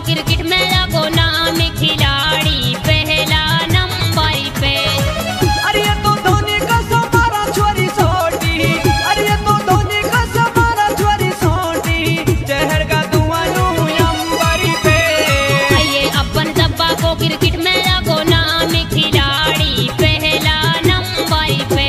Cricket में लगो नाम खिलाड़ी पहला नंबर पे। अरे ये तो धोनी का समारा छोरी सोटी, अरे ये तो धोनी का समारा छोरी सोटी, शहर का धुआं नंबर पे। ये अपन सब्बा को क्रिकेट में लगो नाम खिलाड़ी पहला नंबर पे।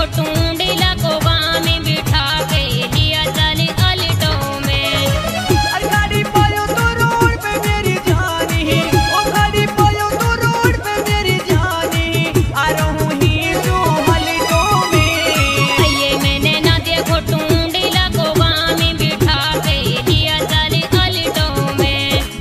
घोटूं डीला को गाँव में बिठा के लिया चली अलिटो में। अरे गाड़ी पायो तो रोड पे मेरी जानी, ओ गाड़ी पायो तो रोड पे मेरी जानी, आ रहूं ही तू हलिटो में। ये मैंने ना दे घोटूं डीला को गाँव में बिठा के लिया चली अलिटो में।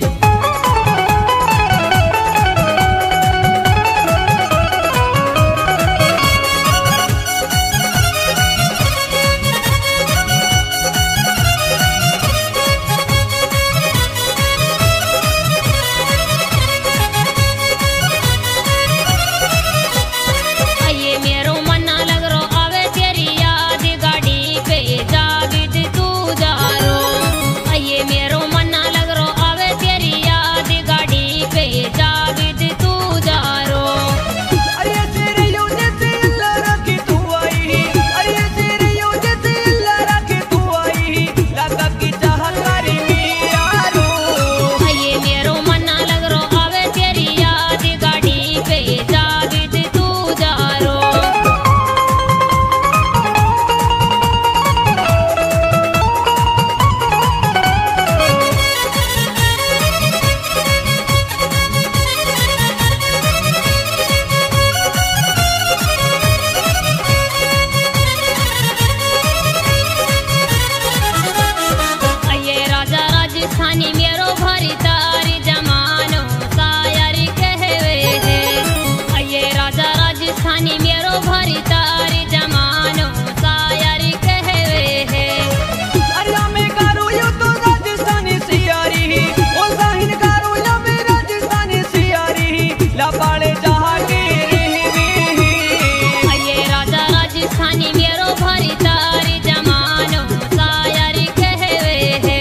ये मेरो मन्ना लग रो आवे तेरी याद गाड़ी पे जाविद तू जा रो। ये मेरो मन्ना लग रो आवे तेरी याद गाड़ी पे जाविद तू जा रो। अरे तेरे यो जैसे अल्लाह रखे तू आई, अरे तेरे यो जैसे अल्लाह रखे तू आई, लगा की चाहत करी यारो। ये मेरो मन्ना लग रो आवे तेरी याद गाड़ी पे जाविद तू जा रो। ये राजा राजस्थानी मेरो भरी तारी जमानो सायारी कहवे है। ये राजा राजस्थानी मेरो भरी तारी जमानो सायारी कहवे है। अरे मैं करूँ यो तो राजस्थानी सियारी, ओ साहिन करूँ या मैं राजस्थानी सियारी, लपाड़े जहाँ के रहवी। ये राजा राजस्थानी मेरो भरी तारी जमानो सायारी कहवे है।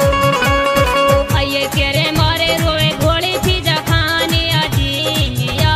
ये तेरे मारे रोए घोड़ी थी जखानी अजीनिया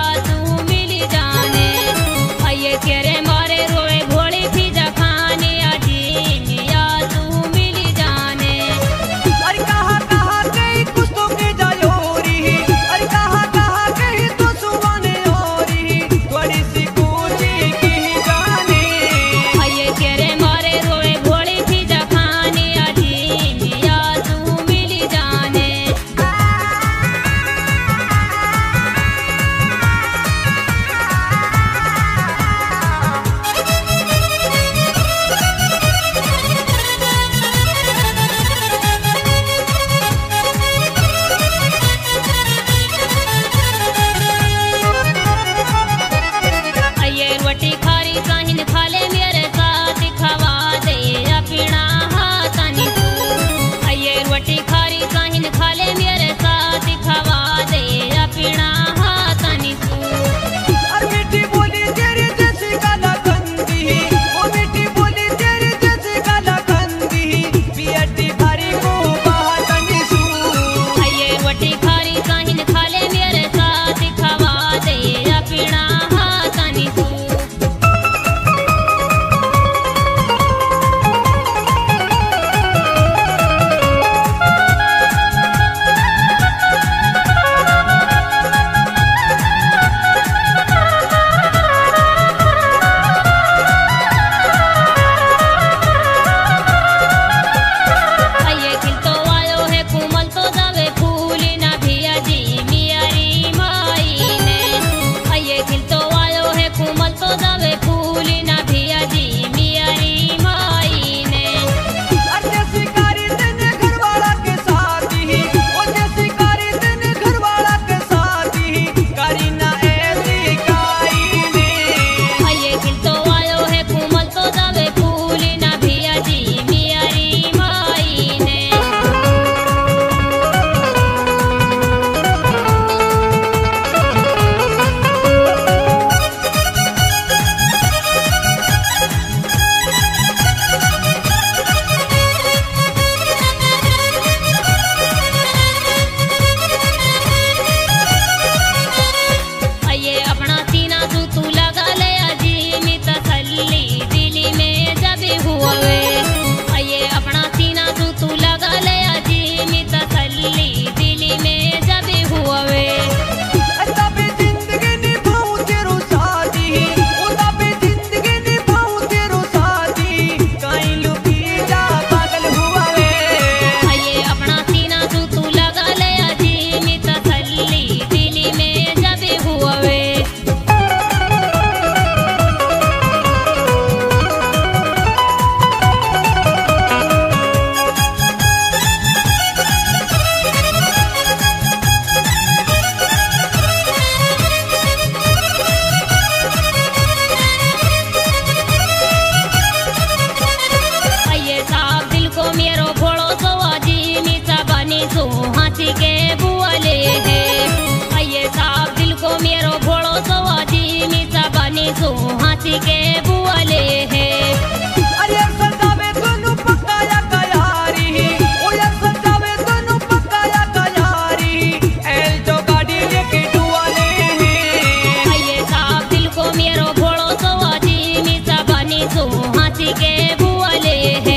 बनी सो हाथी के बुआले है। अरे सजावे दोनों पकाया कयारी, ओ यार सजावे दोनों पकाया कयारी, एल जो गाड़ी लेके डुआले हैं। ये साहब दिल को मेरो भोड़ो सो आजी मीसा बनी सो हाथी के बुआले है।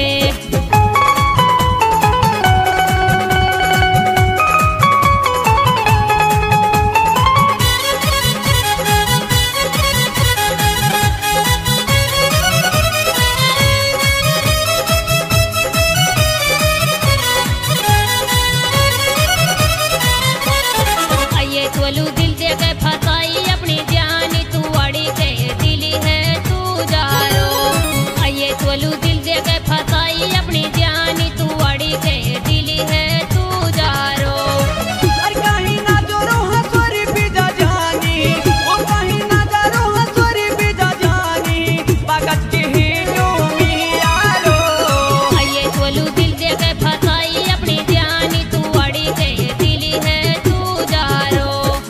तोलू दिल दे के फसाई अपनी जानी तू अड़ी के दिली है तू जारो। ये तोलू दिल दे के फसाई अपनी जानी तू अड़ी के दिली है तू जारो। अरे कहीं ना जोरो हसोरी बीजा जानी, ओ कहीं ना जोरो हसोरी बीजा जानी, बागत के ही डूमी यारो। ये तोलू दिल दे के फसाई अपनी जानी तू अड़ी के दिली है तू जारो।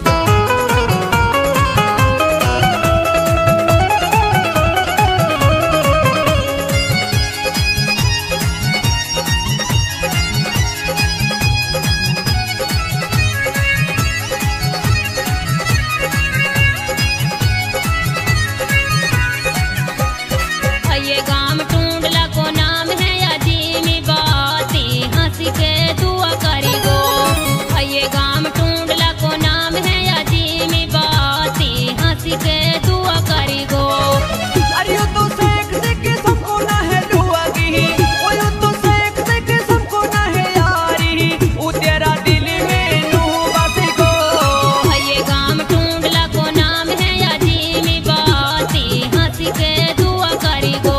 ये गाम टूंडला को नाम है अजीमी बाती हंसी के दुआ करी गो। ये गाम टूंडला को नाम है अजीमी बाती हंसी के दुआ करी गो। अरे यो तो सेक से के सबको ना है लुआगी, ओ यो तो सेक से के सबको ना है यारी, ओ तेरा दिल में नू बसी को। ये गाम टूंडला को नाम है अजीमी बाती हंसी के दुआ करी गो।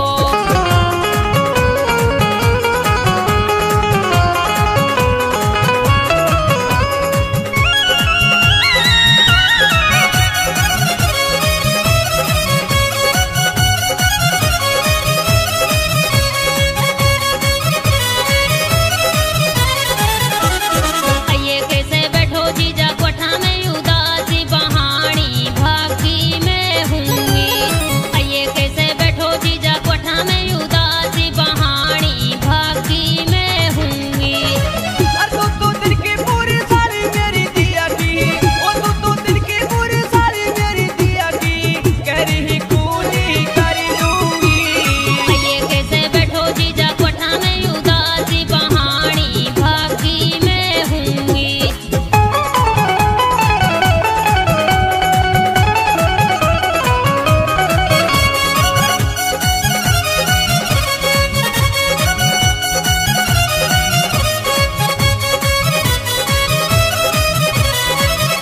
ये कैसे बैठो जीजा कोठा में उदासी बहानी भागी में हूँगी। ये कैसे बैठो जीजा कोठा में उदासी बहानी भागी में हूँगी। अरे तो दिल की पूरी सारी मेरी दिया की, ओ तो दिल की पूरी सारी मेरी दिया की, कह रही कूली कर लूंगी। ये कैसे बैठो जीजा कोठा में उदासी बहानी भागी में हूँगी।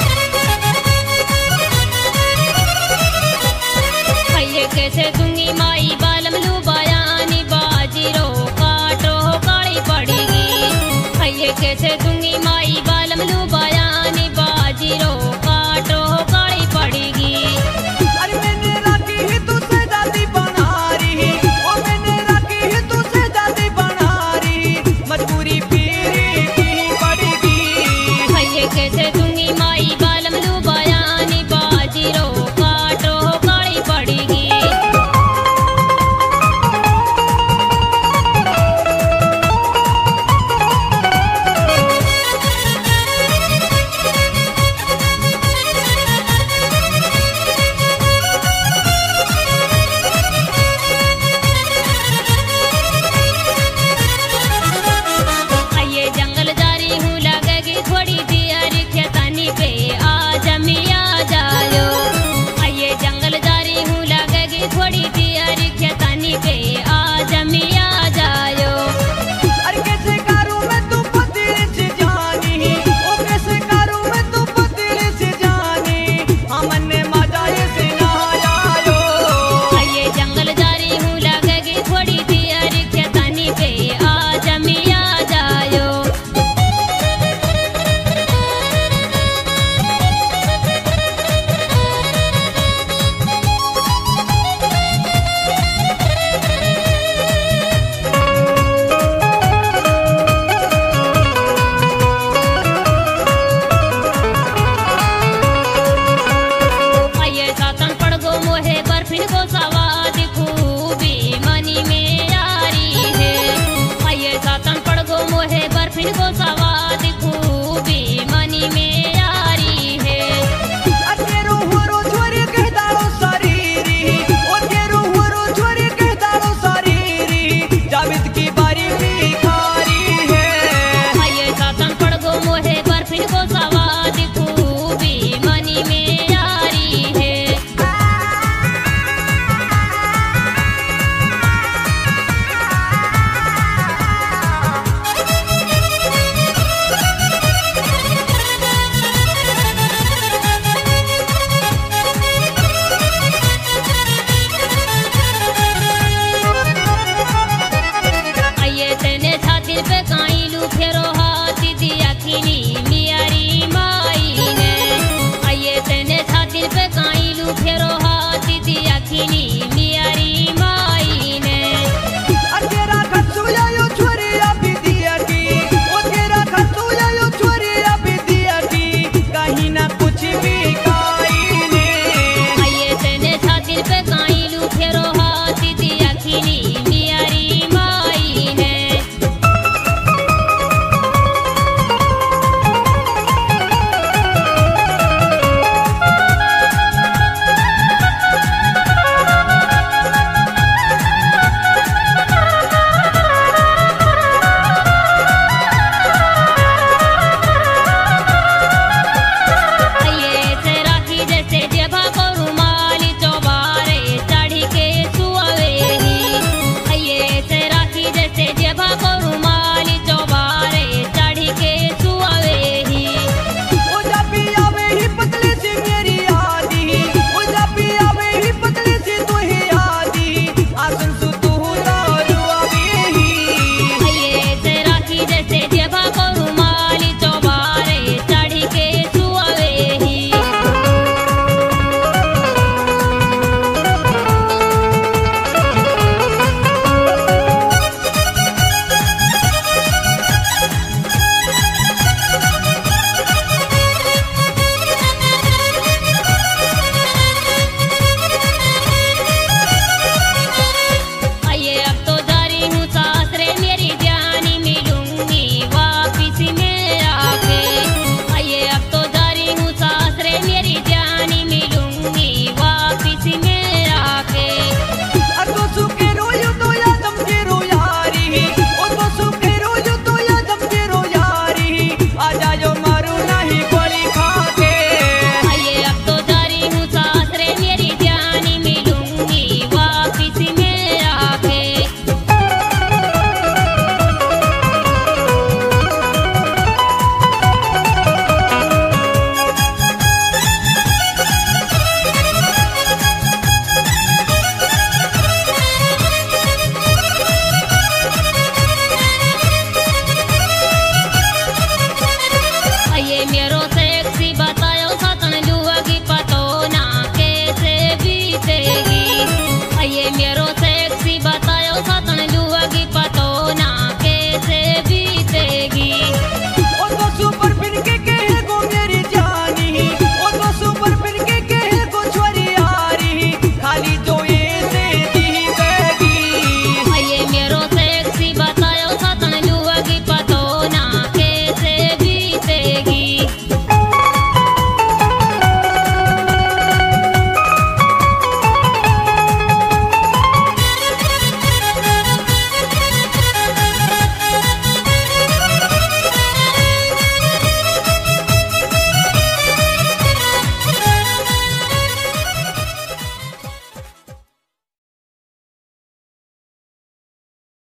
ये कैसे दूंगी